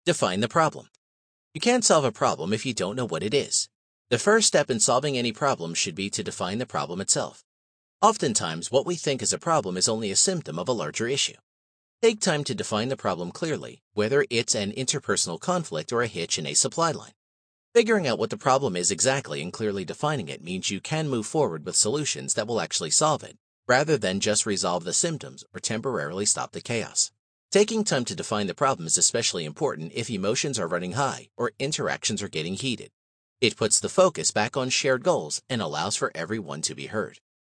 Define the problem. You can't solve a problem if you don't know what it is. The first step in solving any problem should be to define the problem itself. Oftentimes, what we think is a problem is only a symptom of a larger issue. Take time to define the problem clearly, whether it's an interpersonal conflict or a hitch in a supply line. Figuring out what the problem is exactly and clearly defining it means you can move forward with solutions that will actually solve it, rather than just resolve the symptoms or temporarily stop the chaos. Taking time to define the problem is especially important if emotions are running high or interactions are getting heated. It puts the focus back on shared goals and allows for everyone to be heard.